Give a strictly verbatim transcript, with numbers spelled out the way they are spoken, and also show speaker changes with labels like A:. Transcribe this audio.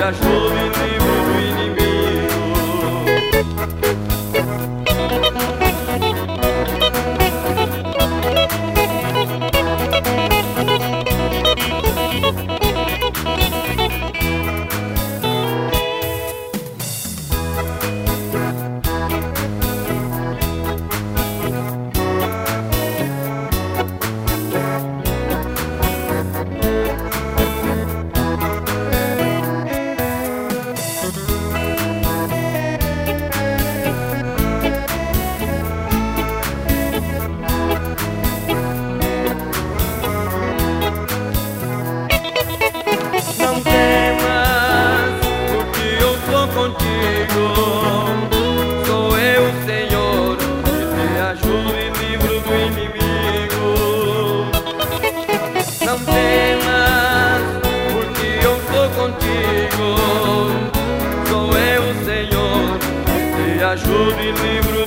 A: ajudo e livro do inimigo. Não temas, porque eu sou contigo. Sou eu, Senhor, que te ajudo e livro do inimigo. Não temas, porque eu sou contigo. Sou eu, Senhor, que te ajudo e livro